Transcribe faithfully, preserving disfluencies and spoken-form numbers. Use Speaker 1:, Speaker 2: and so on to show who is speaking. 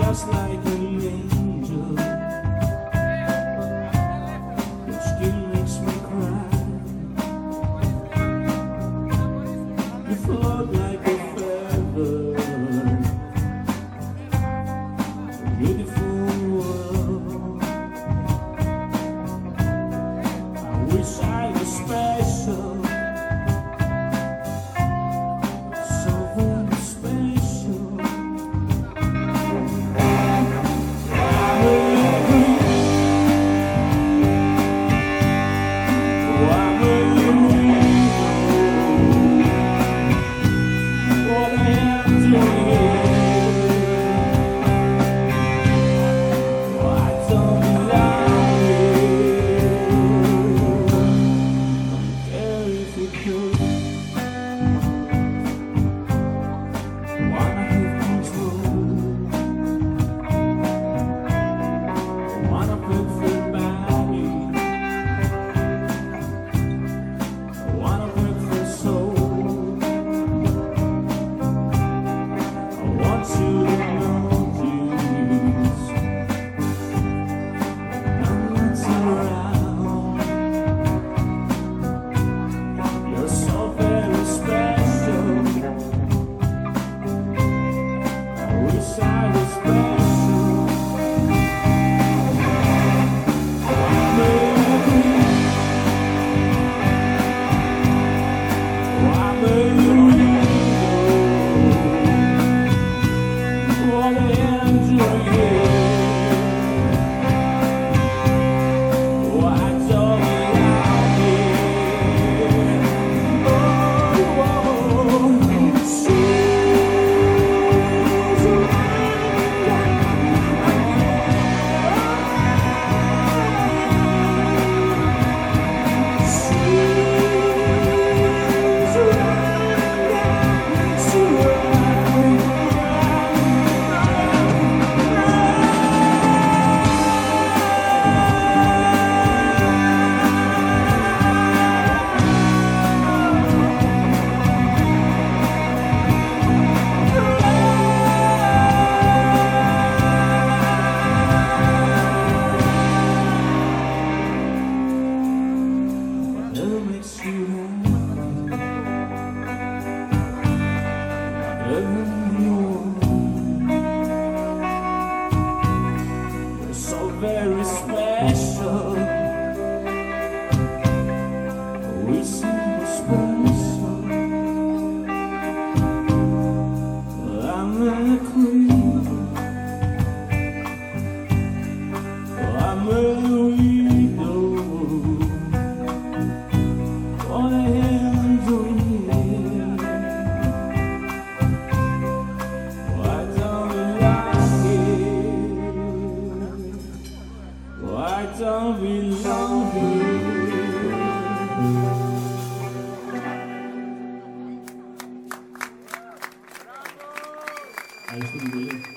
Speaker 1: just like an angel, but still makes me cry. You float like a feather, a beautiful world. I wish I was special, so very special. You're so very special. We seem special. I'm a queen. I'm a widow. What a handle. I don't belong here. I shouldn't believe.